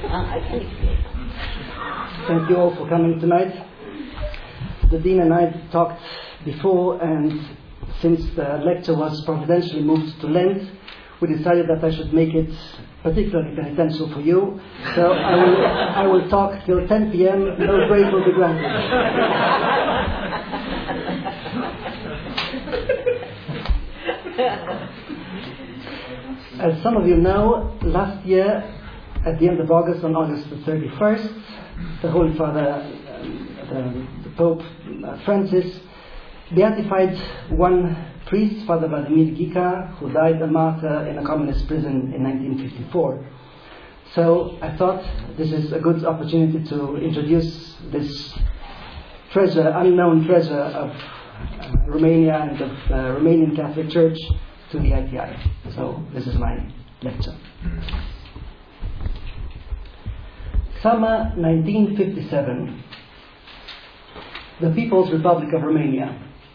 Thank you all for coming tonight. The Dean and I talked before, and since the lecture was providentially moved to Lent, we decided that I should make it particularly penitential for you. So I will talk till 10 p.m. No grace will be granted. As some of you know, last year, at the end of August, on August the 31st, the Holy Father, the Pope Francis, beatified one priest, Father Vladimir Gica, who died a martyr in a communist prison in 1954. So I thought this is a good opportunity to introduce this treasure, unknown treasure of Romania and of Romanian Catholic Church to the ITI. So this is my lecture. Summer 1957. The People's Republic of Romania.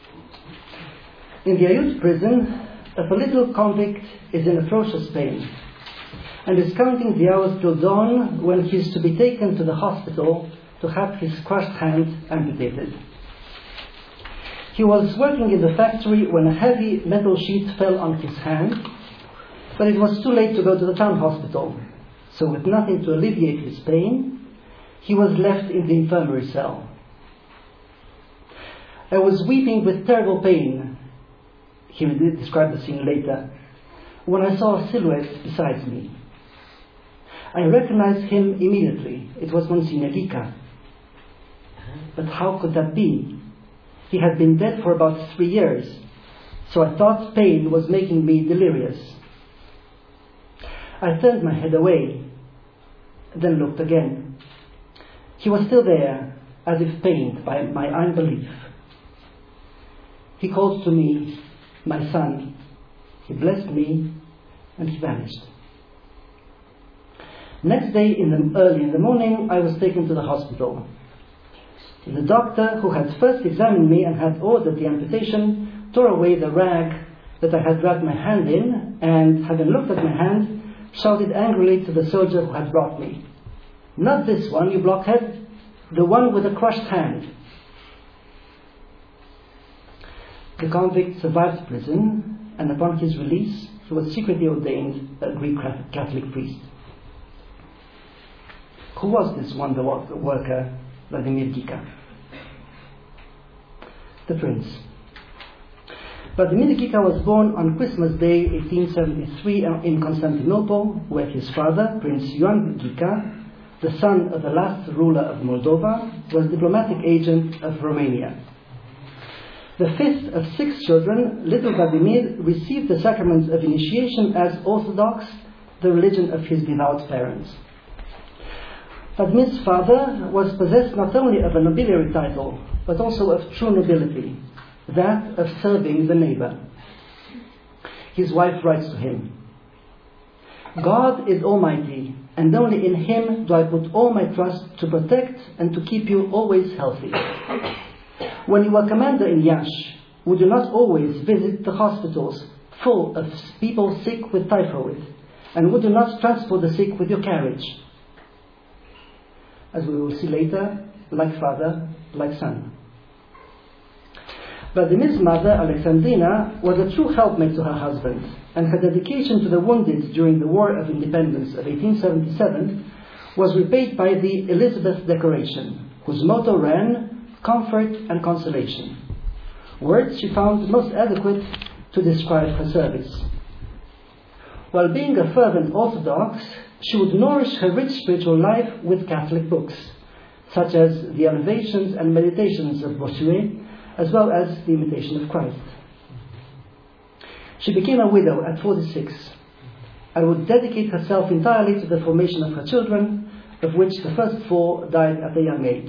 In the Aiud prison, a political convict is in atrocious pain and is counting the hours till dawn when he is to be taken to the hospital to have his crushed hand amputated. He was working in the factory when a heavy metal sheet fell on his hand, but it was too late to go to the town hospital, so with nothing to alleviate his pain, he was left in the infirmary cell. I was weeping with terrible pain, he will describe the scene later, when I saw a silhouette beside me. I recognized him immediately. It was Monsignor Gica. But how could that be? He had been dead for about 3 years, so I thought pain was making me delirious. I turned my head away, then looked again. He was still there, as if pained by my unbelief. He called to me, "My son." He blessed me, and he vanished. Next day, early in the morning, I was taken to the hospital. The doctor, who had first examined me and had ordered the amputation, tore away the rag that I had wrapped my hand in, and, having looked at my hand, shouted angrily to the soldier who had brought me, "Not this one, you blockhead, the one with the crushed hand." The convict survived prison, and upon his release, he was secretly ordained a Greek Catholic priest. Who was this wonder worker, Vladimir Gica? The Prince. Vladimir Gica was born on Christmas Day 1873 in Constantinople, where his father, Prince Ioan Gica, the son of the last ruler of Moldova, was diplomatic agent of Romania. The fifth of 6 children, little Vladimir received the sacraments of initiation as Orthodox, the religion of his devout parents. Vladimir's father was possessed not only of a nobiliary title, but also of true nobility, that of serving the neighbor. His wife writes to him, "God is almighty, and only in Him do I put all my trust to protect and to keep you always healthy. When you were commander in Iași, would you not always visit the hospitals full of people sick with typhoid, and would you not transport the sick with your carriage?" As we will see later, like father, like son. Vladimir's mother, Alexandrina, was a true helpmate to her husband, and her dedication to the wounded during the War of Independence of 1877 was repaid by the Elizabeth Decoration, whose motto ran, "Comfort and Consolation," words she found most adequate to describe her service. While being a fervent Orthodox, she would nourish her rich spiritual life with Catholic books, such as the Elevations and Meditations of Bossuet, as well as the Imitation of Christ. She became a widow at 46 and would dedicate herself entirely to the formation of her children, of which the first 4 died at a young age.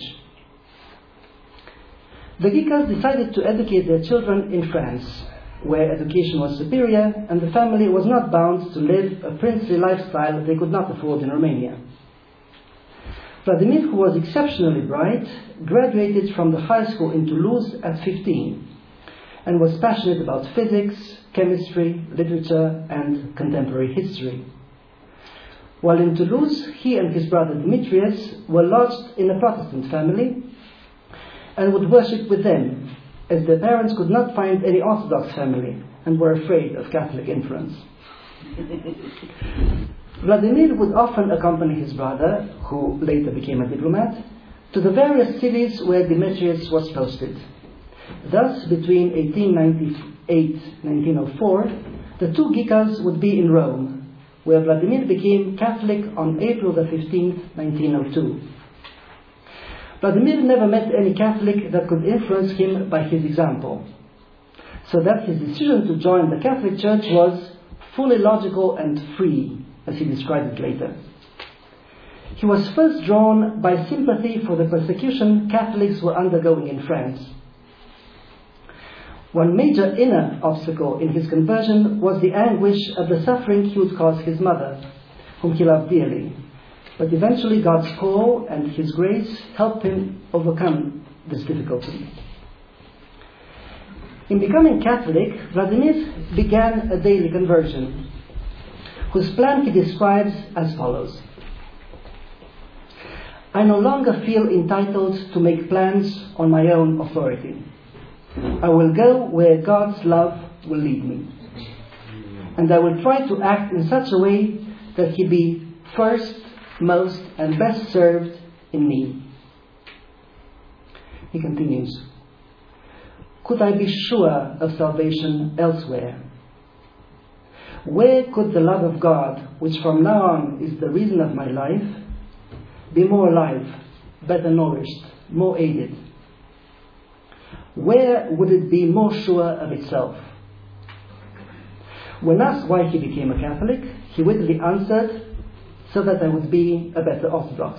The Gicas decided to educate their children in France, where education was superior and the family was not bound to live a princely lifestyle they could not afford in Romania. Vladimir, who was exceptionally bright, graduated from the high school in Toulouse at 15 and was passionate about physics, chemistry, literature, and contemporary history. While in Toulouse, he and his brother Demetrius were lodged in a Protestant family and would worship with them, as their parents could not find any Orthodox family and were afraid of Catholic influence. Vladimir would often accompany his brother, who later became a diplomat, to the various cities where Demetrius was posted. Thus, between 1898-1904, the two Gikas would be in Rome, where Vladimir became Catholic on April the 15th, 1902. Vladimir never met any Catholic that could influence him by his example, so that his decision to join the Catholic Church was fully logical and free, as he described it later. He was first drawn by sympathy for the persecution Catholics were undergoing in France. One major inner obstacle in his conversion was the anguish of the suffering he would cause his mother, whom he loved dearly. But eventually God's call and His grace helped him overcome this difficulty. In becoming Catholic, Vladimir began a daily conversion, whose plan he describes as follows. I no longer feel entitled to make plans on my own authority. I will go where God's love will lead me. And I will try to act in such a way that He be first, most, and best served in me. He continues, could I be sure of salvation elsewhere? Where could the love of God, which from now on is the reason of my life, be more alive, better nourished, more aided? Where would it be more sure of itself? When asked why he became a Catholic, he wittily answered, so that I would be a better Orthodox.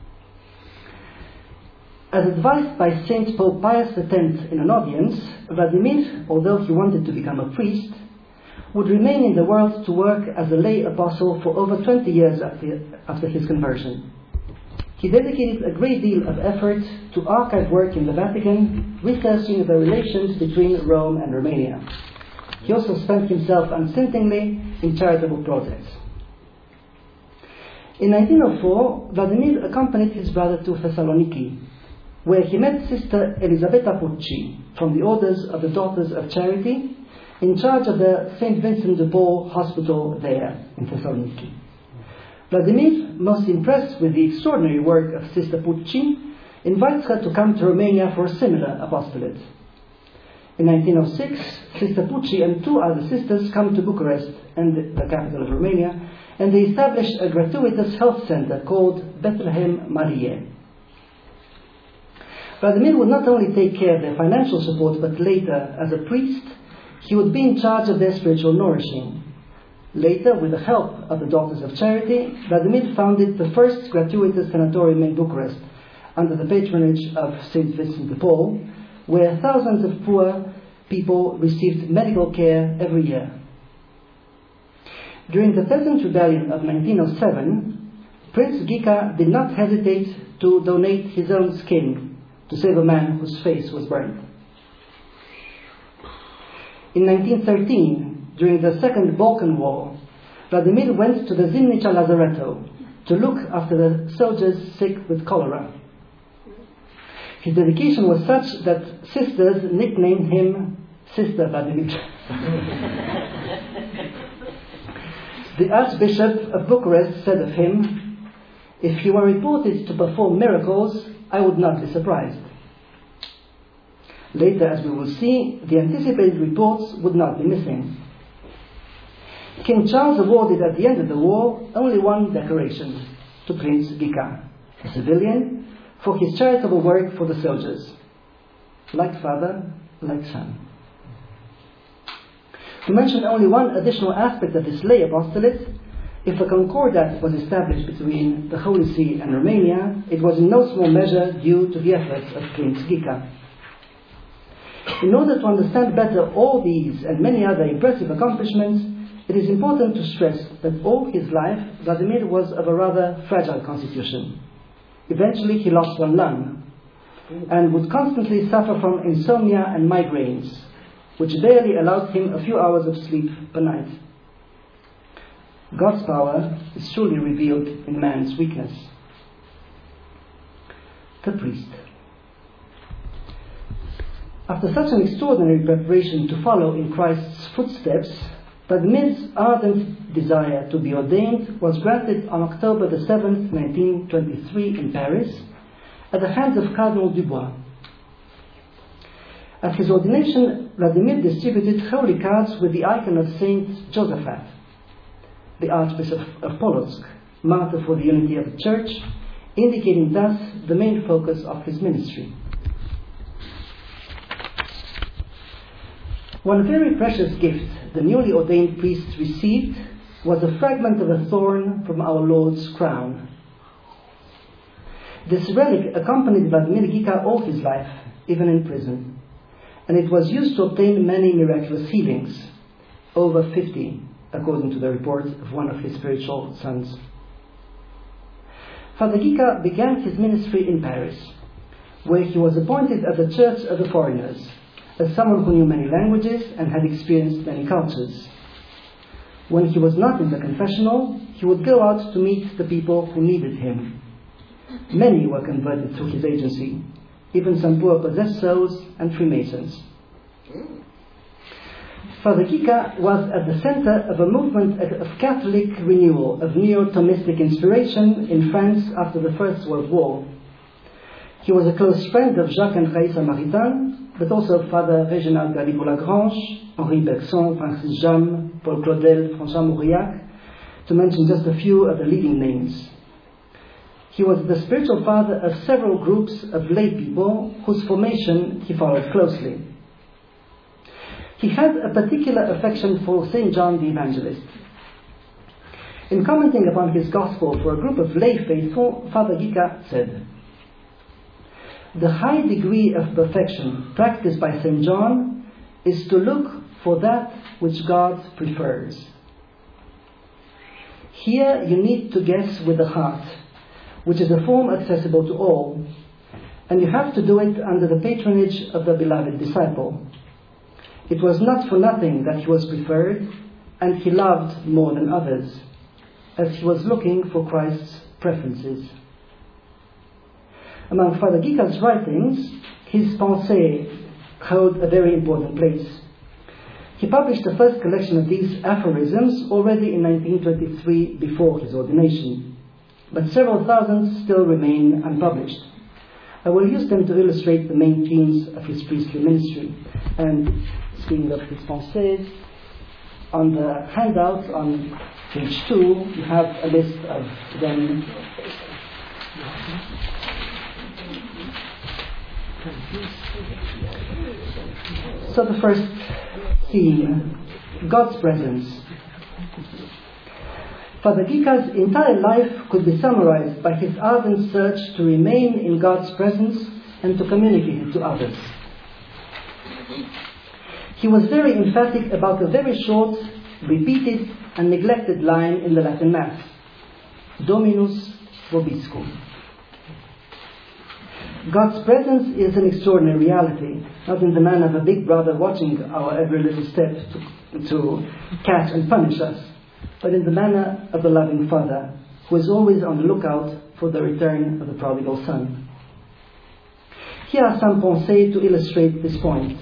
As advised by Saint Pope Pius X in an audience, Vladimir, although he wanted to become a priest, would remain in the world to work as a lay apostle for over 20 years after his conversion. He dedicated a great deal of effort to archive work in the Vatican, researching the relations between Rome and Romania. He also spent himself unstintingly in charitable projects. In 1904, Vladimir accompanied his brother to Thessaloniki, where he met Sister Elisabetta Pucci from the Orders of the Daughters of Charity, in charge of the St. Vincent de Paul Hospital there in Thessaloniki. Vladimir, most impressed with the extraordinary work of Sister Pucci, invites her to come to Romania for a similar apostolate. In 1906, Sister Pucci and two other sisters come to Bucharest, and the capital of Romania, and they establish a gratuitous health center called Bethlehem Mariae. Vladimir would not only take care of their financial support, but later, as a priest, he would be in charge of their spiritual nourishing. Later, with the help of the Daughters of Charity, Vladimir founded the first gratuitous sanatorium in Bucharest, under the patronage of St. Vincent de Paul, where thousands of poor people received medical care every year. During the Peasant Rebellion of 1907, Prince Ghica did not hesitate to donate his own skin to save a man whose face was burned. In 1913, during the Second Balkan War, Vladimir went to the Zimnica Lazaretto to look after the soldiers sick with cholera. His dedication was such that sisters nicknamed him Sister Vladimir. The Archbishop of Bucharest said of him, "If he were reported to perform miracles, I would not be surprised." Later, as we will see, the anticipated reports would not be missing. King Charles awarded at the end of the war only one decoration to Prince Ghica, a civilian, for his charitable work for the soldiers. Like father, like son. To mention only one additional aspect of this lay apostolate, if a concordat was established between the Holy See and Romania, it was in no small measure due to the efforts of Prince Ghica. In order to understand better all these and many other impressive accomplishments, it is important to stress that all his life, Vladimir was of a rather fragile constitution. Eventually he lost one lung, and would constantly suffer from insomnia and migraines, which barely allowed him a few hours of sleep per night. God's power is truly revealed in man's weakness. The priest. After such an extraordinary preparation to follow in Christ's footsteps, Vladimir's ardent desire to be ordained was granted on October the 7th, 1923 in Paris, at the hands of Cardinal Dubois. At his ordination, Vladimir distributed holy cards with the icon of Saint Josaphat, the Archbishop of Polotsk, martyr for the unity of the Church, indicating thus the main focus of his ministry. One very precious gift the newly ordained priest received was a fragment of a thorn from our Lord's crown. This relic accompanied Vladimir Gika all his life, even in prison, and it was used to obtain many miraculous healings, over 50, according to the report of one of his spiritual sons. Father Gika began his ministry in Paris, where he was appointed at the Church of the Foreigners, as someone who knew many languages and had experienced many cultures. When he was not in the confessional, he would go out to meet the people who needed him. Many were converted through his agency, even some poor possessed souls and Freemasons. Father Gika was at the center of a movement of Catholic renewal, of neo-Thomistic inspiration in France after the First World War. He was a close friend of Jacques and Raissa Maritain, but also of Father Réginald Gallibo-Lagrange, Henri Bergson, Francis James, Paul Claudel, François Mauriac, to mention just a few of the leading names. He was the spiritual father of several groups of lay people whose formation he followed closely. He had a particular affection for St. John the Evangelist. In commenting upon his gospel for a group of lay faithful, Father Gika said, "The high degree of perfection practiced by St. John is to look for that which God prefers. Here you need to guess with the heart, which is a form accessible to all, and you have to do it under the patronage of the beloved disciple. It was not for nothing that he was preferred, and he loved more than others, as he was looking for Christ's preferences." Among Father Gika's writings, his Pensées hold a very important place. He published the first collection of these aphorisms already in 1923 before his ordination, but several thousand still remain unpublished. I will use them to illustrate the main themes of his priestly ministry. And speaking of his Pensées, on the handout on page 2, you have a list of them. So the first theme, God's presence. Father Gika's entire life could be summarized by his ardent search to remain in God's presence and to communicate it to others. He was very emphatic about a very short, repeated and neglected line in the Latin Mass, Dominus vobiscum. God's presence is an extraordinary reality, not in the manner of a big brother watching our every little step to catch and punish us, but in the manner of a loving Father, who is always on the lookout for the return of the prodigal son. Here are some Pensées to illustrate this point.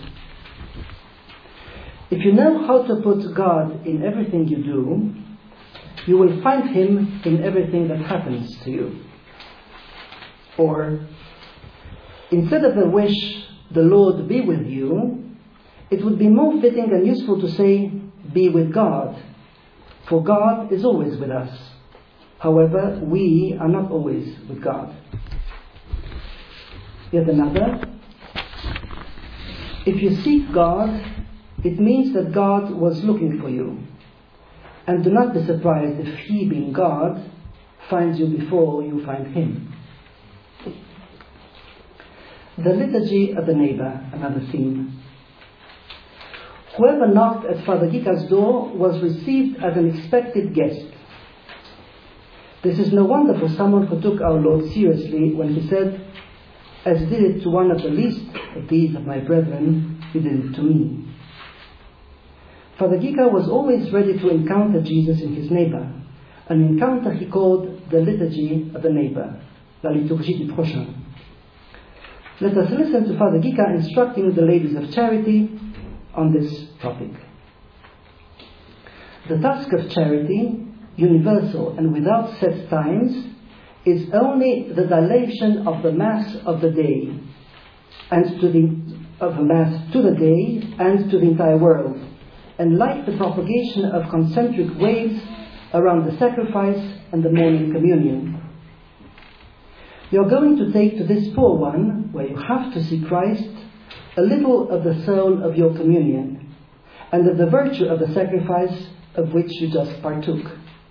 If you know how to put God in everything you do, you will find Him in everything that happens to you. Or, instead of the wish, the Lord be with you, it would be more fitting and useful to say, be with God. For God is always with us. However, we are not always with God. Yet another. If you seek God, it means that God was looking for you. And do not be surprised if He, being God, finds you before you find Him. The liturgy of the neighbor, another theme. Whoever knocked at Father Gika's door was received as an expected guest. This is no wonder for someone who took our Lord seriously when He said, "As you did it to one of the least of these of my brethren, you did it to me." Father Giga was always ready to encounter Jesus in his neighbor, an encounter he called the liturgy of the neighbor, la liturgie du prochain. Let us listen to Father Giga instructing the ladies of charity on this topic. The task of charity, universal and without set times, is only the dilation of the mass of the day, and to the mass to the day and to the entire world, and like the propagation of concentric waves around the sacrifice and the morning communion. You are going to take to this poor one, where you have to see Christ, a little of the soul of your communion, and of the virtue of the sacrifice of which you just partook.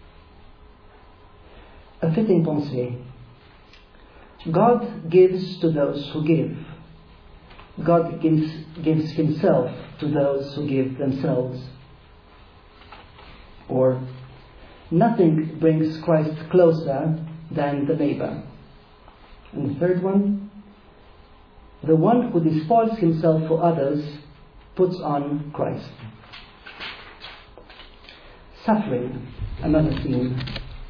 A fitting pensée. God gives to those who give. God gives himself to those who give themselves. Or, nothing brings Christ closer than the neighbor. And the third one, the one who despoils himself for others puts on Christ. Suffering, another theme.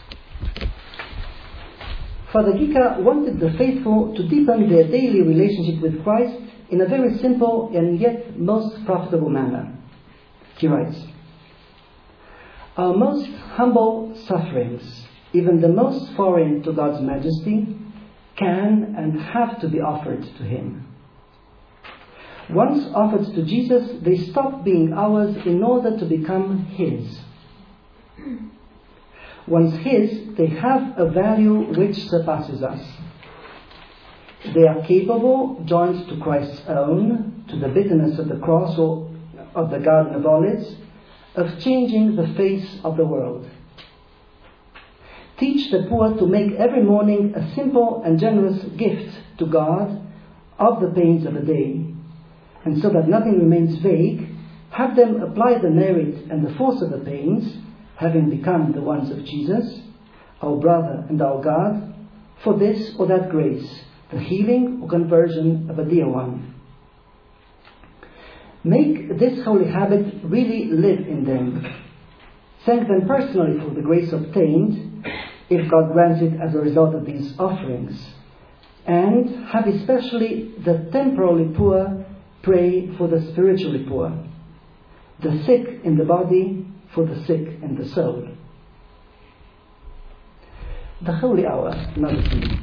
Father Giga wanted the faithful to deepen their daily relationship with Christ in a very simple and yet most profitable manner. He writes, "Our most humble sufferings, even the most foreign to God's majesty, can and have to be offered to Him. Once offered to Jesus, they stop being ours in order to become His. Once His, they have a value which surpasses us. They are capable, joined to Christ's own, to the bitterness of the cross or of the Garden of Olives, of changing the face of the world. Teach the poor to make every morning a simple and generous gift to God of the pains of the day, and so that nothing remains vague, have them apply the merit and the force of the pains, having become the ones of Jesus, our brother and our God, for this or that grace, the healing or conversion of a dear one. Make this holy habit really live in them. Thank them personally for the grace obtained, if God grants it as a result of these offerings, and have especially the temporally poor pray for the spiritually poor, the sick in the body for the sick in the soul." The Holy Hour, another theme.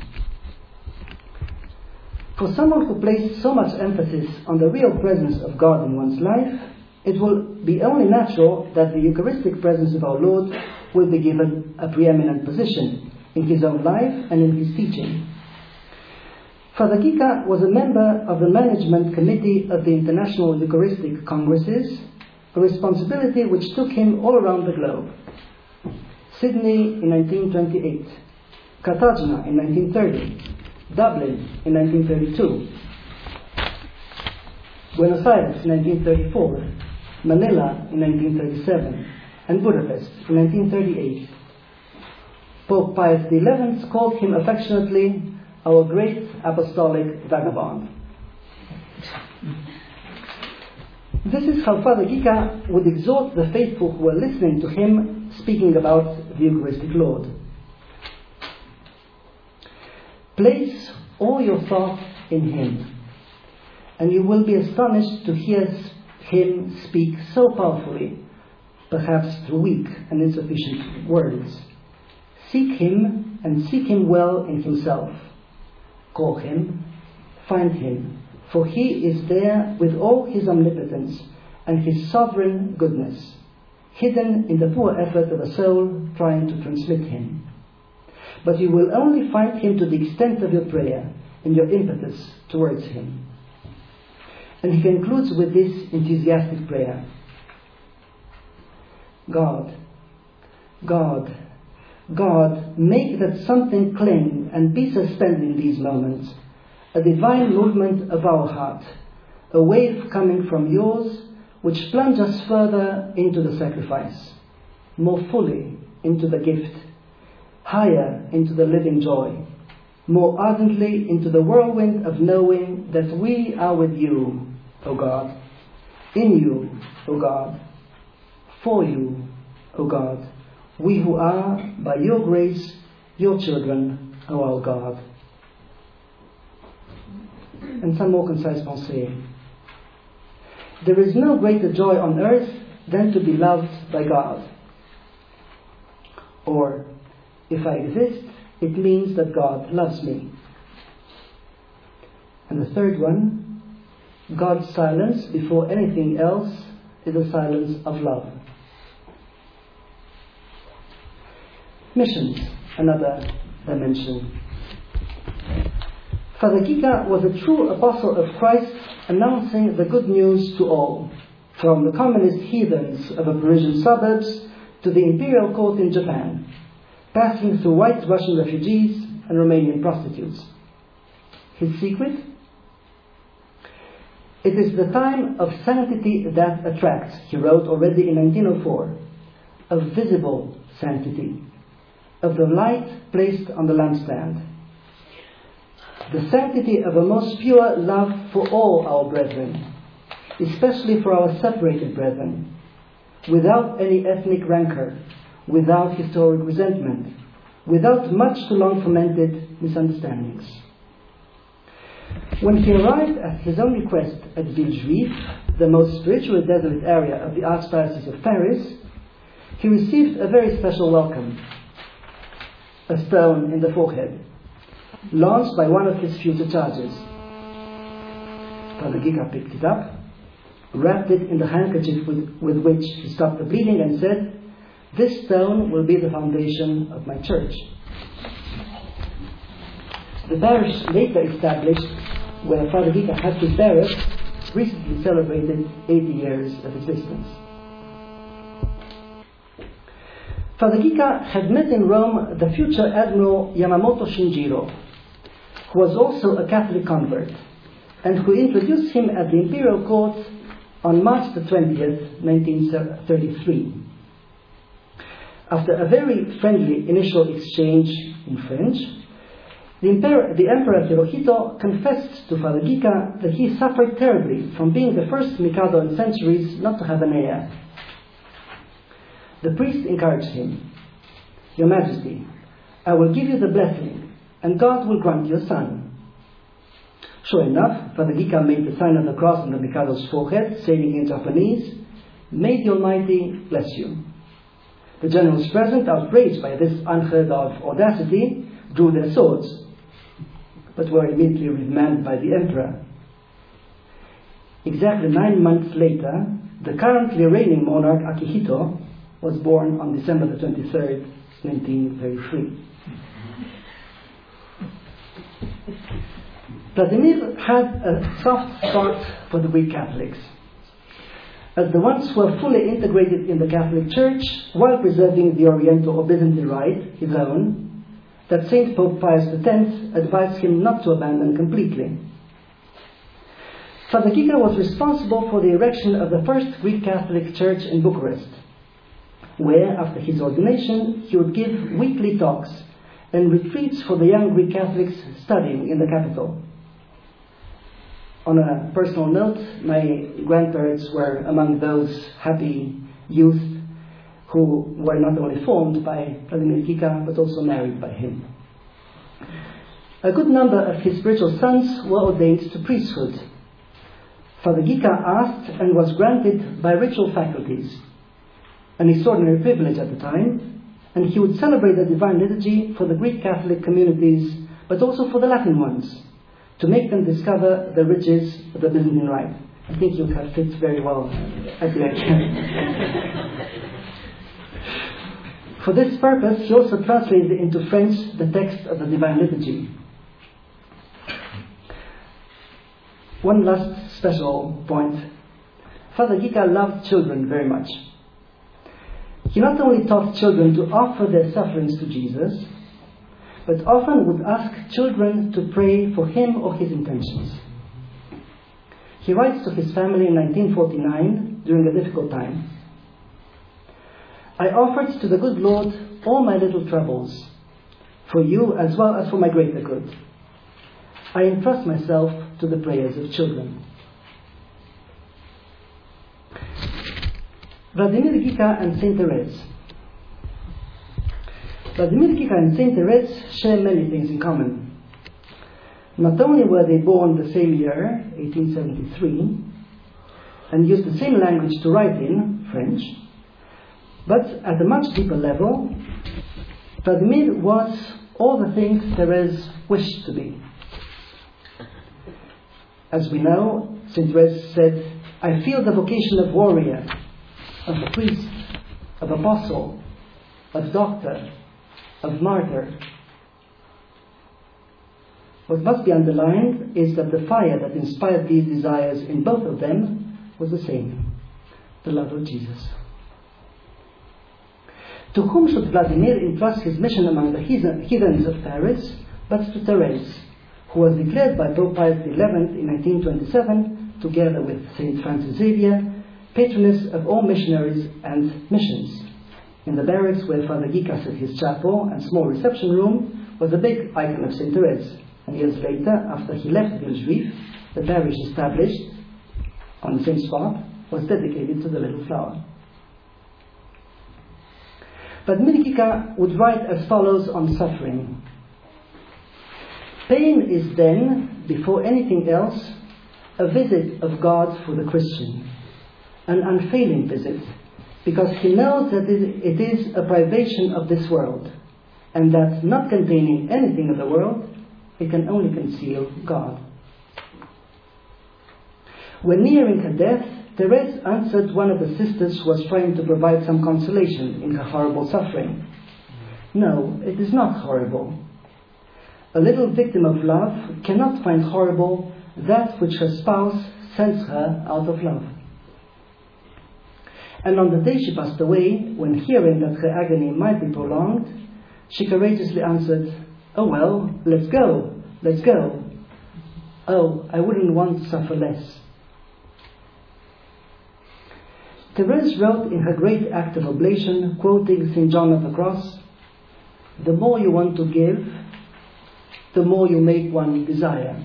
For someone who placed so much emphasis on the real presence of God in one's life, it will be only natural that the Eucharistic presence of our Lord will be given a preeminent position in his own life and in his teaching. Father Giga was a member of the Management Committee of the International Eucharistic Congresses, a responsibility which took him all around the globe. Sydney in 1928, Cartagena in 1930, Dublin in 1932, Buenos Aires in 1934, Manila in 1937, and Budapest in 1938. Pope Pius XI called him affectionately our great apostolic vagabond. This is how Father Giga would exhort the faithful who were listening to him speaking about the Eucharistic Lord. Place all your thoughts in Him, and you will be astonished to hear Him speak so powerfully, perhaps through weak and insufficient words. Seek Him, and seek Him well in Himself. Call Him, find Him, for He is there with all His omnipotence and His sovereign goodness, hidden in the poor effort of a soul trying to transmit Him. But you will only find Him to the extent of your prayer and your impetus towards Him. And he concludes with this enthusiastic prayer. God, God, God, make that something cling and be suspended in these moments, a divine movement of our heart, a wave coming from yours which plunge us further into the sacrifice, more fully into the gift, higher into the living joy, more ardently into the whirlwind of knowing that we are with you, O God, in you, O God, for you, O God, we who are, by your grace, your children, O our God. And some more concise pensées. There is no greater joy on earth than to be loved by God. Or, if I exist, it means that God loves me. And the third one, God's silence before anything else is a silence of love. Missions, another dimension. Father Gica was a true apostle of Christ, announcing the good news to all, from the communist heathens of the Parisian suburbs to the imperial court in Japan, passing through white Russian refugees and Romanian prostitutes. His secret? It is the time of sanctity that attracts, he wrote already in 1904, of visible sanctity, of the light placed on the lampstand, the sanctity of a most pure love for all our brethren, especially for our separated brethren, without any ethnic rancor, without historic resentment, without much too long fermented misunderstandings. When he arrived at his own request at Villejuif, the most spiritually desolate area of the Archdiocese of Paris, he received a very special welcome. A stone in the forehead, launched by one of his future charges. Father Gica picked it up, wrapped it in the handkerchief with which he stopped the bleeding, and said, "This stone will be the foundation of my church." The parish later established, where Father Gica had his barracks, recently celebrated 80 years of existence. Father Gica had met in Rome the future Admiral Yamamoto Shinjiro, who was also a Catholic convert, and who introduced him at the imperial court on March the 20th, 1933. After a very friendly initial exchange in French, the Emperor Hirohito confessed to Father Gica that he suffered terribly from being the first Mikado in centuries not to have an heir. The priest encouraged him, "Your Majesty, I will give you the blessing, and God will grant you a son." Sure enough, Father Gica made the sign of the cross on the Mikado's forehead, saying in Japanese, "May the Almighty bless you." The generals present, outraged by this unheard of audacity, drew their swords, but were immediately remanded by the emperor. Exactly 9 months later, the currently reigning monarch Akihito was born on December the 23rd, 1933. Vladimir had a soft spot for the Greek Catholics, as the ones who were fully integrated in the Catholic Church while preserving the Oriental or Byzantine rite, his own, that Saint Pope Pius X advised him not to abandon completely. Father Gica was responsible for the erection of the first Greek Catholic church in Bucharest, where, after his ordination, he would give weekly talks and retreats for the young Greek Catholics studying in the capital. On a personal note, my grandparents were among those happy youth who were not only formed by Vladimir Gica, but also married by him. A good number of his spiritual sons were ordained to priesthood. Father Gica asked and was granted by ritual faculties, an extraordinary privilege at the time, and he would celebrate the Divine Liturgy for the Greek Catholic communities, but also for the Latin ones, to make them discover the riches of the Byzantine Rite. I think you have fit very well at the end. For this purpose, he also translated into French the text of the Divine Liturgy. One last special point. Father Gica loved children very much. He not only taught children to offer their sufferings to Jesus, but often would ask children to pray for him or his intentions. He writes to his family in 1949 during a difficult time, "I offered to the good Lord all my little troubles, for you as well as for my greater good. I entrust myself to the prayers of children." Vladimir Gika and Saint Therese. Vladimir Gika and Saint Therese share many things in common. Not only were they born the same year, 1873, and used the same language to write in, French, but at a much deeper level, Vladimir was all the things Therese wished to be. As we know, Saint Therese said, "I feel the vocation of warrior, of priest, of apostle, of doctor, of martyr." What must be underlined is that the fire that inspired these desires in both of them was the same, the love of Jesus. To whom should Vladimir entrust his mission among the heathens of Paris, but to Therese, who was declared by Pope Pius XI in 1927, together with Saint Francis Xavier, patroness of all missionaries and missions. In the barracks where Father Gika set his chapel and small reception room was a big icon of Saint Therese. And years later, after he left Villejuif, the parish established on the same spot was dedicated to the little flower. But Gika would write as follows on suffering. Pain is then, before anything else, a visit of God for the Christian, an unfailing visit, because he knows that it is a privation of this world, and that not containing anything of the world, it can only conceal God. When nearing her death, Therese answered one of the sisters who was trying to provide some consolation in her horrible suffering. "No, it is not horrible. A little victim of love cannot find horrible that which her spouse sends her out of love." And on the day she passed away, when hearing that her agony might be prolonged, she courageously answered, "Oh well, let's go, let's go. Oh, I wouldn't want to suffer less." Therese wrote in her great act of oblation, quoting St. John of the Cross, "The more you want to give, the more you make one desire."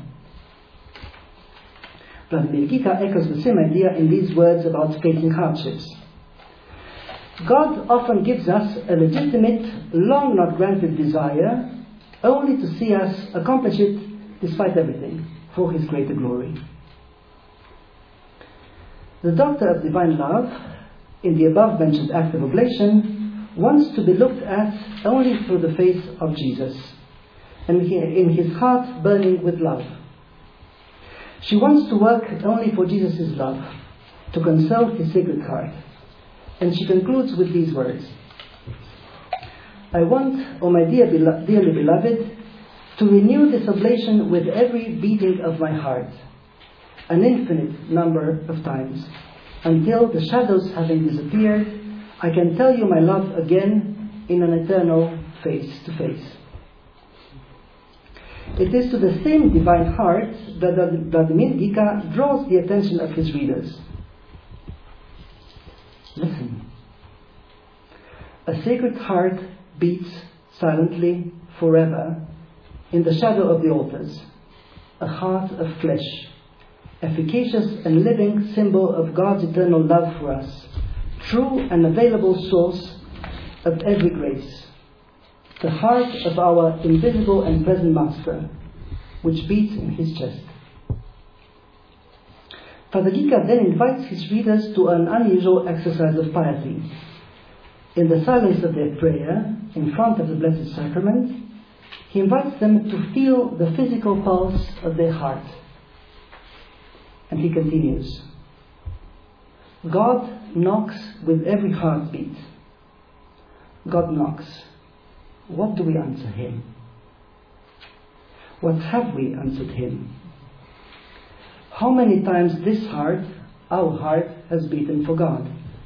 Vladimir Gika echoes the same idea in these words about facing hardships. God often gives us a legitimate, long not granted desire, only to see us accomplish it despite everything, for His greater glory. The Doctor of Divine Love, in the above-mentioned act of oblation, wants to be looked at only through the face of Jesus, and in His heart burning with love. She wants to work only for Jesus' love, to console His Sacred Heart. And she concludes with these words: "I want, O my dearly beloved, to renew this oblation with every beating of my heart, an infinite number of times, until the shadows having disappeared, I can tell you my love again in an eternal face-to-face." It is to the same divine heart that Vladimir Gika draws the attention of his readers. Listen. A sacred heart beats silently forever in the shadow of the altars. A heart of flesh, efficacious and living symbol of God's eternal love for us, true and available source of every grace. The heart of our invisible and present Master, which beats in His chest. Father Gika then invites his readers to an unusual exercise of piety. In the silence of their prayer, in front of the Blessed Sacrament, he invites them to feel the physical pulse of their heart. And he continues, "God knocks with every heartbeat. God knocks. What do we answer Him? What have we answered Him? How many times this heart, our heart, has beaten for God?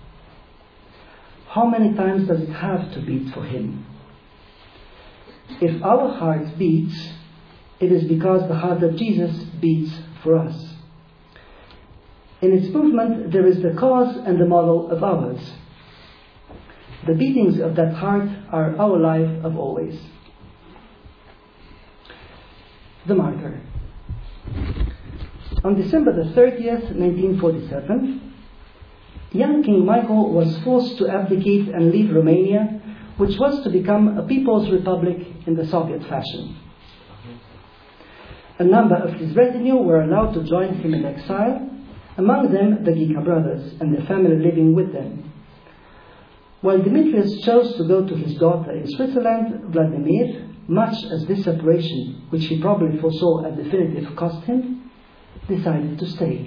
How many times does it have to beat for Him? If our heart beats, it is because the heart of Jesus beats for us. In its movement, there is the cause and the model of ours. The beatings of that heart are our life of always." The Martyr. On December the 30th, 1947, young King Michael was forced to abdicate and leave Romania, which was to become a people's republic in the Soviet fashion. A number of his retinue were allowed to join him in exile, among them the Ghica brothers and their family living with them. While Demetrius chose to go to his daughter in Switzerland, Vladimir, much as this separation, which he probably foresaw at definitive, cost him, decided to stay.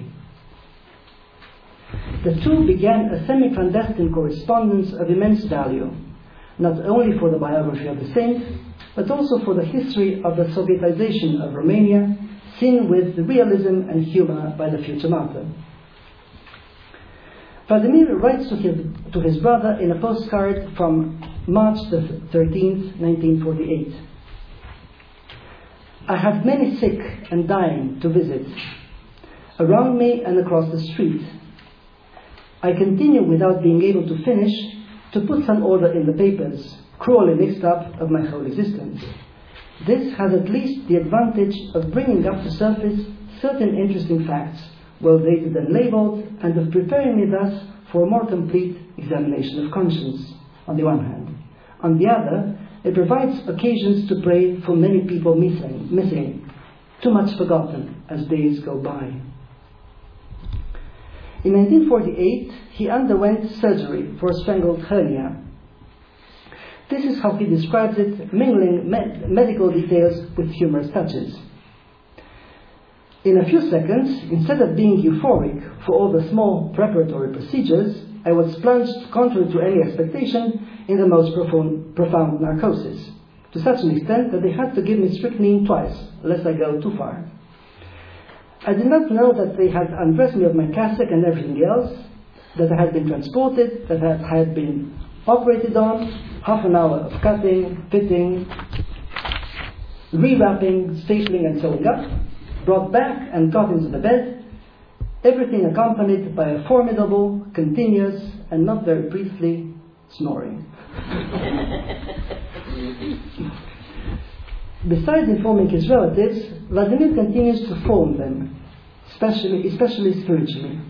The two began a semi-clandestine correspondence of immense value, not only for the biography of the saint, but also for the history of the Sovietization of Romania, seen with realism and humor by the future martyr. Vladimir writes to his brother in a postcard from March the 13th, 1948. I have many sick and dying to visit, around me and across the street. I continue, without being able to finish, to put some order in the papers, cruelly mixed up of my whole existence. This has at least the advantage of bringing up to surface certain interesting facts, well dated and labelled, and of preparing me thus for a more complete examination of conscience, on the one hand. On the other, it provides occasions to pray for many people missing, too much forgotten as days go by. In 1948, he underwent surgery for a strangled hernia. This is how he describes it, mingling medical details with humorous touches. In a few seconds, instead of being euphoric for all the small preparatory procedures, I was plunged, contrary to any expectation, in the most profound narcosis, to such an extent that they had to give me strychnine twice, lest I go too far. I did not know that they had undressed me of my cassock and everything else, that I had been transported, that I had been operated on, half an hour of cutting, fitting, rewrapping, stapling and sewing up, brought back and got into the bed, everything accompanied by a formidable, continuous, and not very briefly, snoring. Besides informing his relatives, Vladimir continues to form them, especially spiritually.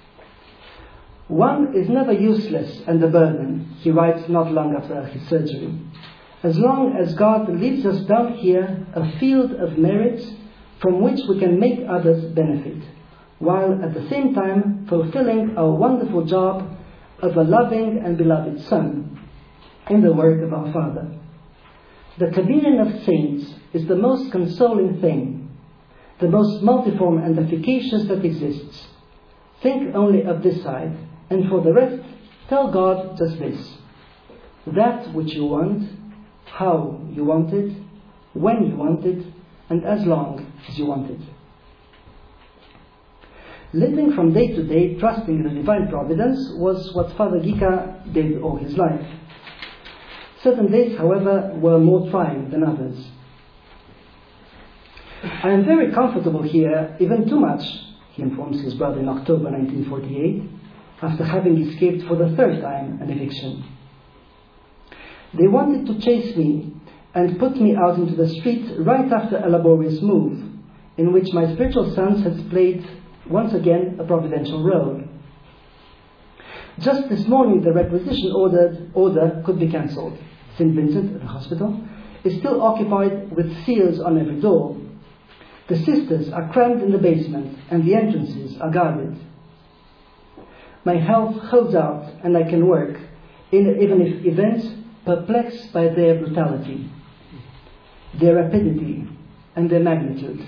One is never useless and a burden, he writes not long after his surgery, as long as God leaves us down here a field of merits from which we can make others benefit, while at the same time fulfilling our wonderful job of a loving and beloved Son in the work of our Father. The communion of saints is the most consoling thing, the most multiform and efficacious that exists. Think only of this side, and for the rest, tell God just this: that which you want, how you want it, when you want it, and as long as you want it. Living from day to day, trusting in the divine providence, was what Father Ghica did all his life. Certain days, however, were more trying than others. I am very comfortable here, even too much, he informs his brother in October 1948, after having escaped for the third time an eviction. They wanted to chase me and put me out into the street right after a laborious move, in which my spiritual sons had played once again a providential role. Just this morning the requisition order could be cancelled. St. Vincent, the hospital, is still occupied with seals on every door. The sisters are crammed in the basement and the entrances are guarded. My health holds out and I can work, even if events perplexed by their brutality, their rapidity and their magnitude.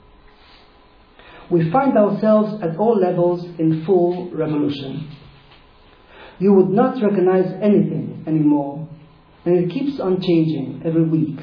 We find ourselves at all levels in full revolution. You would not recognize anything anymore, and it keeps on changing every week.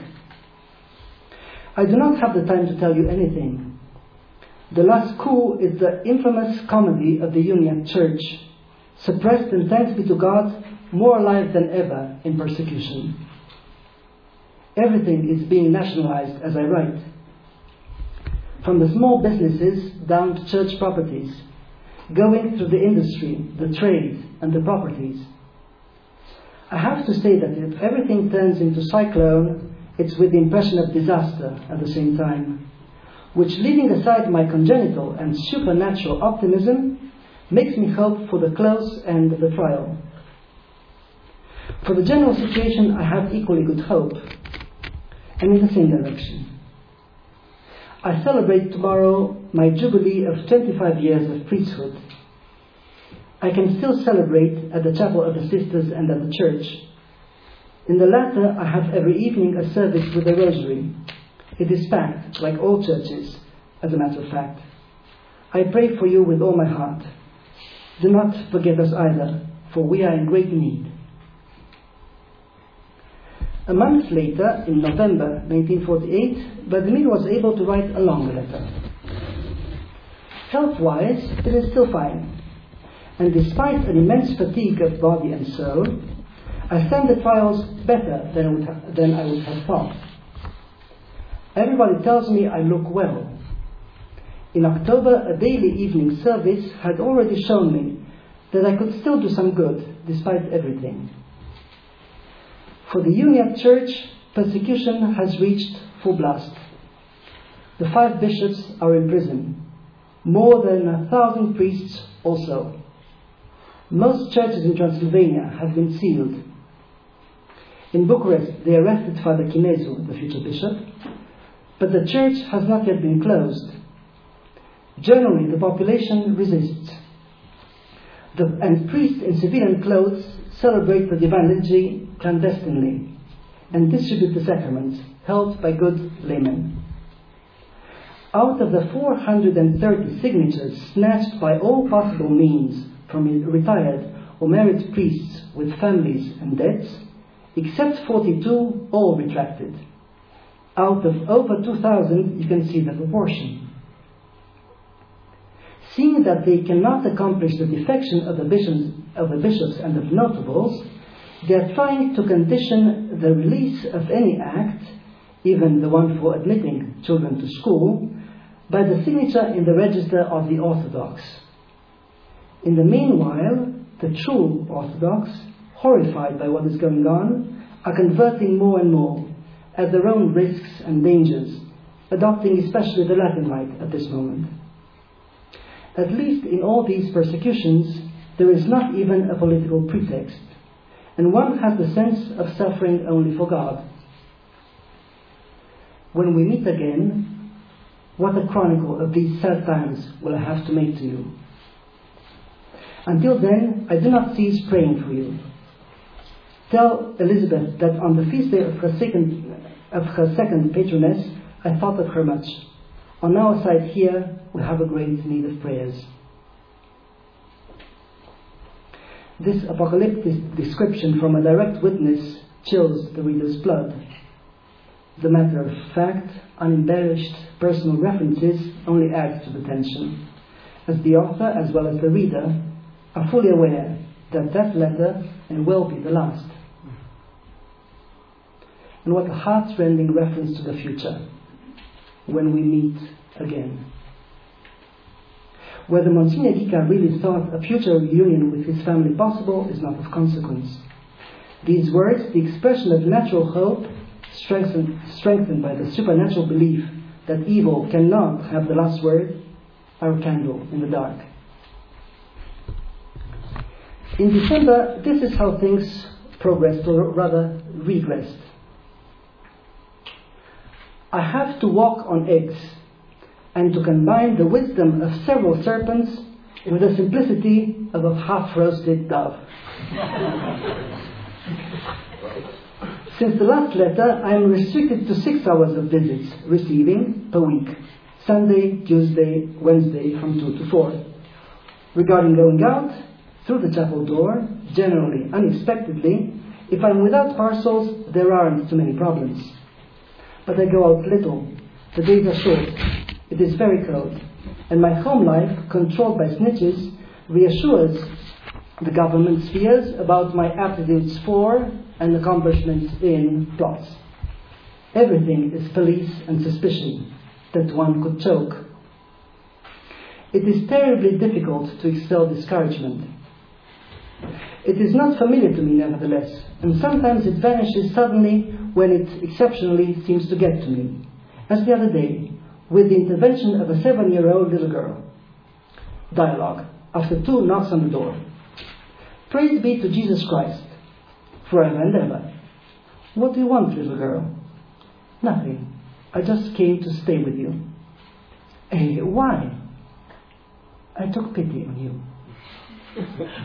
I do not have the time to tell you anything. The last coup is the infamous comedy of the Union Church, suppressed and, thanks be to God, more alive than ever in persecution. Everything is being nationalized as I write. From the small businesses down to church properties, going through the industry, the trade, and the properties. I have to say that if everything turns into cyclone, it's with the impression of disaster at the same time, which, leaving aside my congenital and supernatural optimism, makes me hope for the close end of the trial. For the general situation, I have equally good hope, and in the same direction. I celebrate tomorrow my jubilee of 25 years of priesthood. I can still celebrate at the chapel of the sisters and at the church. In the latter, I have every evening a service with the rosary. It is packed, like all churches, as a matter of fact. I pray for you with all my heart. Do not forget us either, for we are in great need. A month later, in November 1948, Vladimir was able to write a longer letter. Health-wise, it is still fine. And despite an immense fatigue of body and soul, I stand the trials better than I would have thought. Everybody tells me I look well. In October, a daily evening service had already shown me that I could still do some good, despite everything. For the Uniat Church, persecution has reached full blast. The 5 bishops are in prison. More than 1,000 priests also. Most churches in Transylvania have been sealed. In Bucharest, they arrested Father Chinezu, the future bishop, but the church has not yet been closed. Generally, the population resists. And priests in civilian clothes celebrate the divine liturgy clandestinely and distribute the sacraments held by good laymen. Out of the 430 signatures snatched by all possible means from retired or married priests with families and debts, except 42 all retracted. Out of over 2,000, you can see the proportion. Seeing that they cannot accomplish the defection of the bishops and of notables, they are trying to condition the release of any act, even the one for admitting children to school, by the signature in the register of the Orthodox. In the meanwhile, the true Orthodox, horrified by what is going on, are converting more and more, at their own risks and dangers, adopting especially the Latin rite at this moment. At least in all these persecutions, there is not even a political pretext, and one has the sense of suffering only for God. When we meet again, what a chronicle of these sad times will I have to make to you. Until then, I do not cease praying for you. Tell Elizabeth that on the feast day of her second patroness, I thought of her much. On our side here, we have a great need of prayers. This apocalyptic description from a direct witness chills the reader's blood. The matter of fact, unembellished personal references only add to the tension, as the author as well as the reader are fully aware that that letter may well be the last. And what a heart-rending reference to the future, when we meet again. Whether Monsignor Ghica really thought a future reunion with his family possible is not of consequence. These words, the expression of natural hope, strengthened by the supernatural belief that evil cannot have the last word, are a candle in the dark. In December, this is how things progressed, or rather regressed. I have to walk on eggs, and to combine the wisdom of several serpents with the simplicity of a half-roasted dove. Since the last letter, I am restricted to 6 hours of visits, receiving per week, Sunday, Tuesday, Wednesday from 2 to 4. Regarding going out, through the chapel door, generally unexpectedly, if I am without parcels, there aren't too many problems. But I go out little. The days are short. It is very cold. And my home life, controlled by snitches, reassures the government's fears about my aptitudes for and accomplishments in plots. Everything is police and suspicion that one could choke. It is terribly difficult to expel discouragement. It is not familiar to me, nevertheless, and sometimes it vanishes suddenly when it exceptionally seems to get to me. As the other day, with the intervention of a 7-year-old little girl. Dialogue. after 2 knocks on the door. Praise be to Jesus Christ, forever and ever. What do you want, little girl? Nothing. I just came to stay with you. Eh, why? I took pity on you.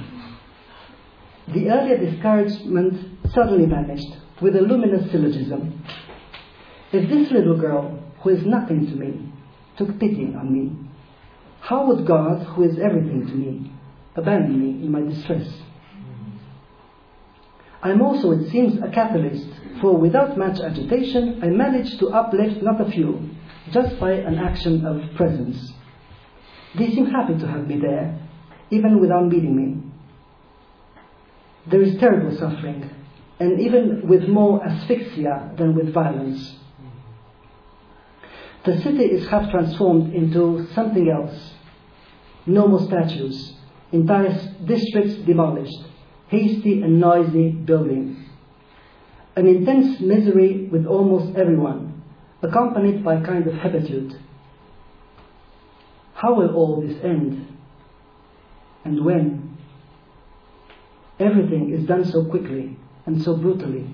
The earlier discouragement suddenly vanished with a luminous syllogism. If this little girl, who is nothing to me, took pity on me, how would God, who is everything to me, abandon me in my distress? I am also, it seems, a catalyst, for without much agitation, I managed to uplift not a few, just by an action of presence. They seem happy to have me there, even without meeting me. There is terrible suffering, and even with more asphyxia than with violence. The city is half transformed into something else. No more statues, entire districts demolished, hasty and noisy buildings. An intense misery with almost everyone, accompanied by a kind of habitude. How will all this end? And when? Everything is done so quickly and so brutally.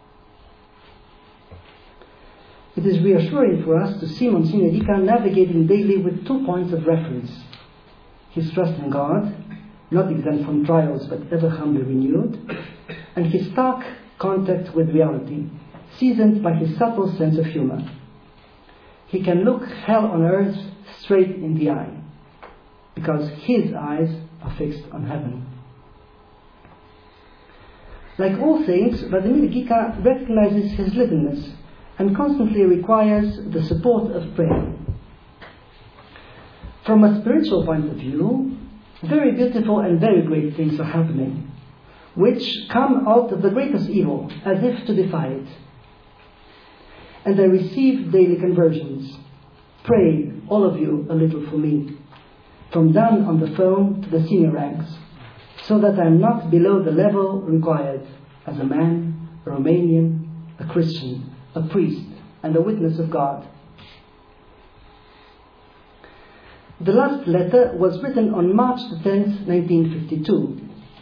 It is reassuring for us to see Monsignor Gica navigating daily with 2 points of reference. His trust in God, not exempt from trials but ever humbly renewed, and his stark contact with reality, seasoned by his subtle sense of humor. He can look hell on earth straight in the eye, because his eyes are fixed on heaven. Like all saints, Vladimir Gica recognizes his littleness and constantly requires the support of prayer. From a spiritual point of view, very beautiful and very great things are happening, which come out of the greatest evil, as if to defy it. And I receive daily conversions. Pray, all of you, a little for me, from down on the phone to the senior ranks, so that I am not below the level required as a man, a Romanian, a Christian, a priest, and a witness of God. The last letter was written on March 10th, 1952.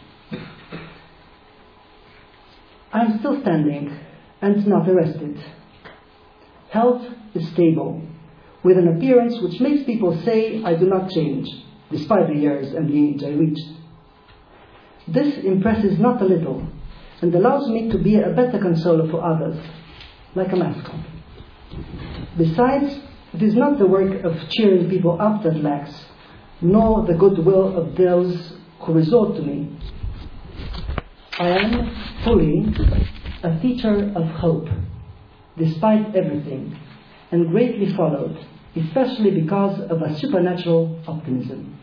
I am still standing and not arrested. Health is stable, with an appearance which makes people say I do not change, despite the years and the age I reached. This impresses not a little, and allows me to be a better consoler for others, like a mascot. Besides, it is not the work of cheering people up that lacks, nor the goodwill of those who resort to me. I am fully a teacher of hope, despite everything, and greatly followed, especially because of a supernatural optimism.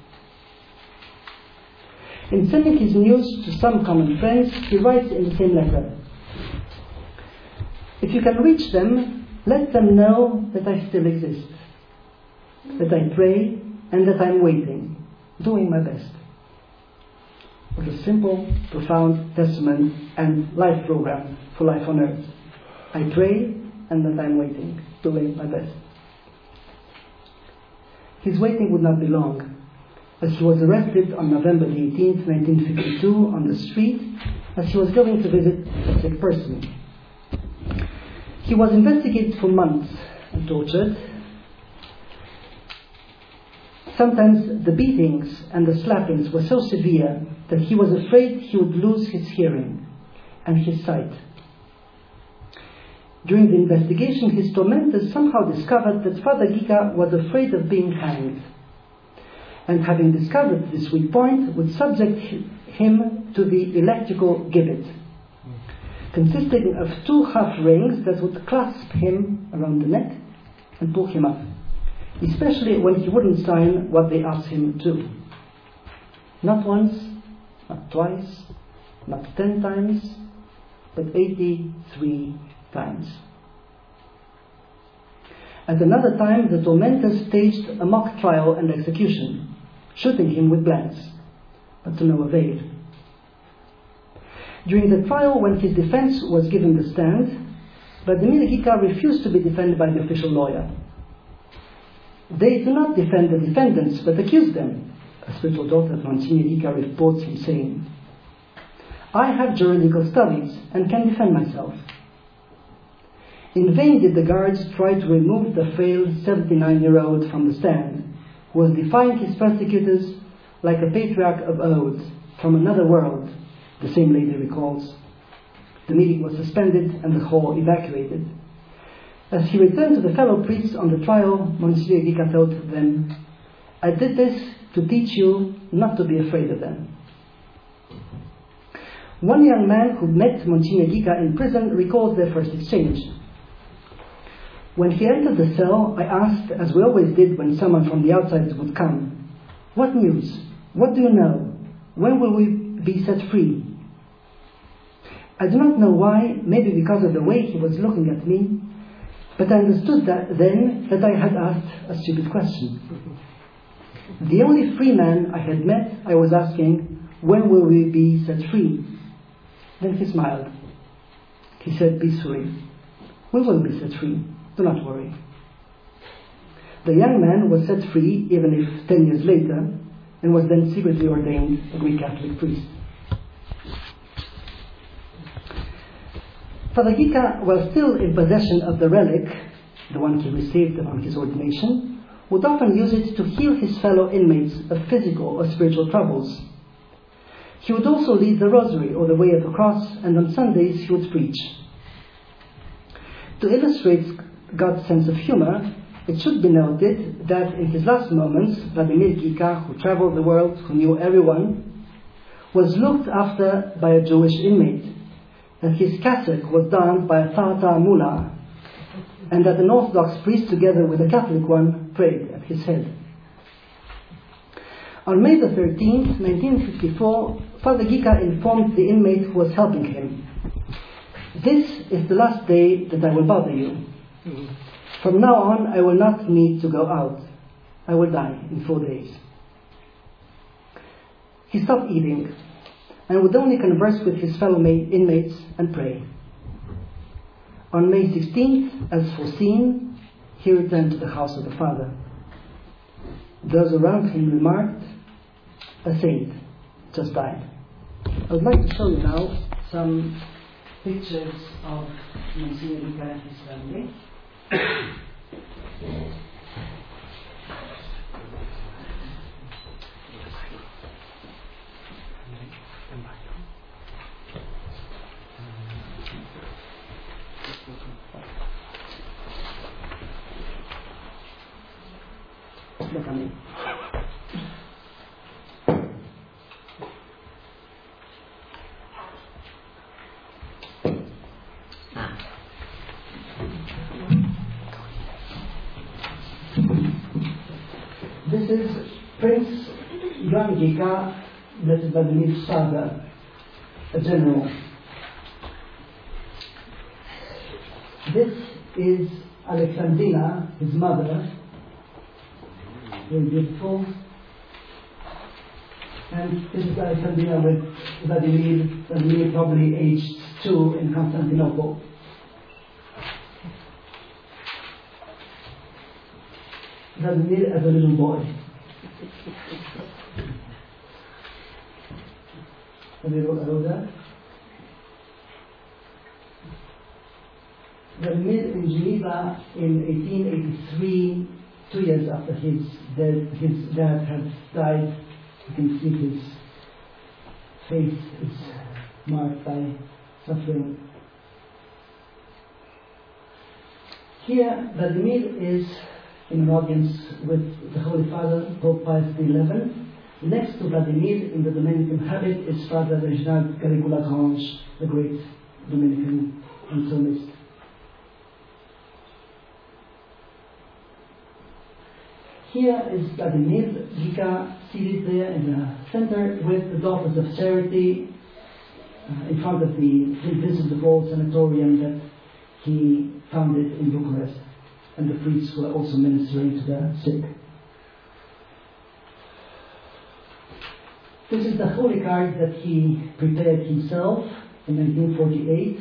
In sending his news to some common friends, he writes in the same letter, "If you can reach them, let them know that I still exist, that I pray and that I'm waiting, doing my best." What a simple, profound testament and life program for life on earth. I pray and that I'm waiting, doing my best. His waiting would not be long, as he was arrested on November 18th, 1952 on the street as he was going to visit a sick person. He was investigated for months and tortured. Sometimes the beatings and the slappings were so severe that he was afraid he would lose his hearing and his sight. During the investigation, his tormentors somehow discovered that Father Gica was afraid of being hanged, and having discovered this weak point, would subject him to the electrical gibbet, consisting of 2 half rings that would clasp him around the neck and pull him up, especially when he wouldn't sign what they asked him to. Not once, not twice, not 10 times, but 83 times. At another time, the tormentors staged a mock trial and execution, shooting him with blanks, but to no avail. During the trial, when his defense was given the stand, Vladimir Gica refused to be defended by the official lawyer. They do not defend the defendants, but accuse them, a spiritual daughter of Monsignor Gica, reports him saying, "I have juridical studies and can defend myself." In vain did the guards try to remove the frail 79-year-old from the stand, who was defying his persecutors like a patriarch of old from another world, the same lady recalls. The meeting was suspended and the hall evacuated. As he returned to the fellow priests on the trial, Monsignor Gica told them, "I did this to teach you not to be afraid of them." One young man who met Monsignor Gica in prison recalls their first exchange. "When he entered the cell, I asked, as we always did when someone from the outside would come, 'What news? What do you know? When will we be set free?' I do not know why, maybe because of the way he was looking at me, but I understood then that I had asked a stupid question. The only free man I had met, I was asking, 'When will we be set free?' Then he smiled. He said peacefully, 'We will be set free. Do not worry.' The young man was set free, even if 10 years later, and was then secretly ordained a Greek Catholic priest. Father Gica, while still in possession of the relic, the one he received upon his ordination, would often use it to heal his fellow inmates of physical or spiritual troubles. He would also lead the Rosary or the Way of the Cross, and on Sundays he would preach. To illustrate God's sense of humor, it should be noted that in his last moments, Vladimir Gica, who traveled the world, who knew everyone, was looked after by a Jewish inmate, and his cassock was donned by a Tatar mullah, and that an Orthodox priest, together with a Catholic one, prayed at his head. On May the 13th, 1954, Father Gica informed the inmate who was helping him, "This is the last day that I will bother you. From now on, I will not need to go out. I will die in 4 days." He stopped eating and would only converse with his fellow inmates and pray. On May 16th, as foreseen, he returned to the house of the Father. Those around him remarked, "A saint just died." I would like to show you now some pictures of Monsignor Gica and his family. Look at me. This is Prince Ioan Gica, Blessed Vladimir's father, a general. This is Alexandrina, his mother, very beautiful. And this is Alexandrina with Vladimir probably aged 2 in Constantinople. Vladimir as a little boy. Have you wrote that? Vladimir in Geneva in 1883, 2 years after his dad had died. You can see his face is marked by suffering. Here, Vladimir is in an audience with the Holy Father, Pope Pius XI. Next to Vladimir, in the Dominican habit, is Father Reginald Garrigou-Lagrange, the great Dominican Anthonist. Here is Vladimir Gica seated there in the center with the Daughters of Charity in front of the Invisible Sanatorium that he founded in Bucharest, and the priests were also ministering to the sick. This is the holy card that he prepared himself in 1948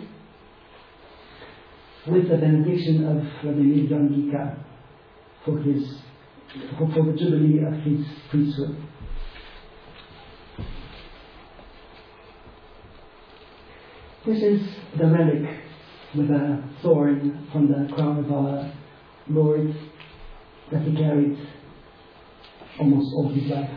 with the benediction of Vladimir Ioan Gica for the jubilee of his priesthood. This is the relic with a thorn from the crown of our Lord that he carried almost all his life.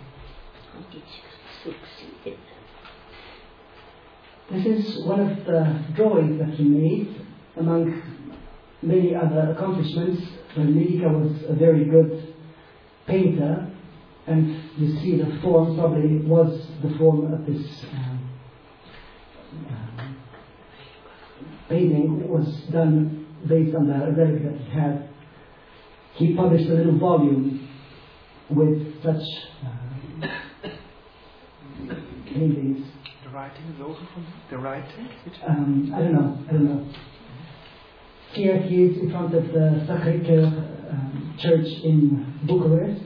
This is one of the drawings that he made among many other accomplishments. Medica was a very good painter, and you see the form probably was the form of this painting was done based on the relic that he had. He published a little volume with such paintings. The writing is also from the writing? I don't know. Here he is in front of the Sacré-Cœur church in Bucharest.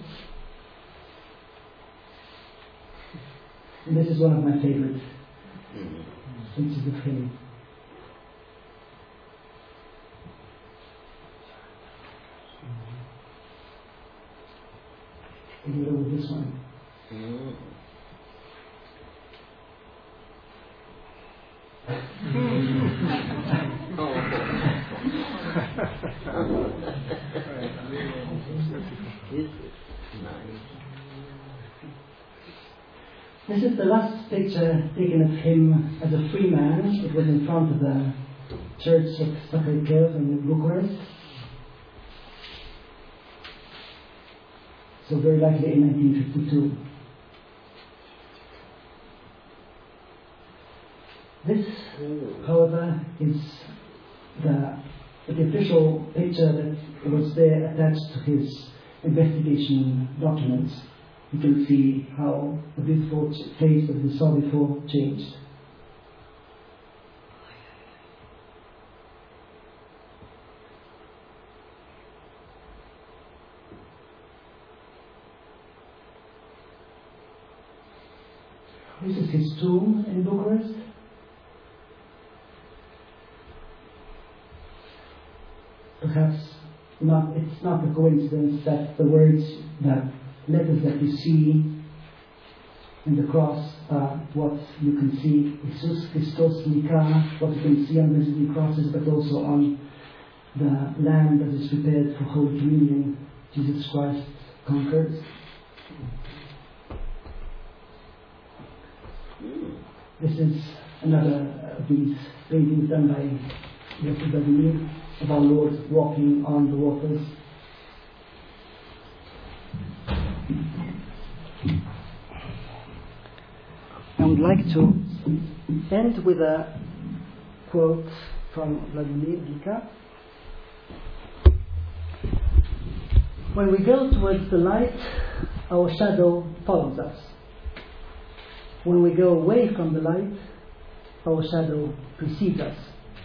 And this is one of my favorite pieces of him. Take a look at this one. This is the last picture taken of him as a free man. It was in front of the church of Sacré-Cœur in Bucharest. So very likely in 1952. This, however, is the official picture that was there attached to his investigation documents. You can see how the beautiful face that we saw before changed. This is his tomb in Bucharest. Perhaps it's not a coincidence that the words, the letters that you see in the cross are what you can see, Jesus Christos Nika, what you can see on visible crosses, but also on the land that is prepared for Holy Communion, Jesus Christ conquers. This is another of these paintings done by Dr. Vladimir of our Lord walking on the waters. I would like to end with a quote from Vladimir Vika. When we go towards the light, our shadow follows us. When we go away from the light, our shadow precedes us.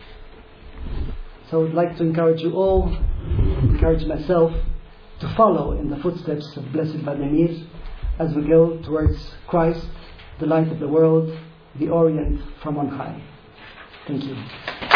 So I would like to encourage you all, encourage myself, to follow in the footsteps of Blessed Vladimir as we go towards Christ, the light of the world, the Orient from on high. Thank you.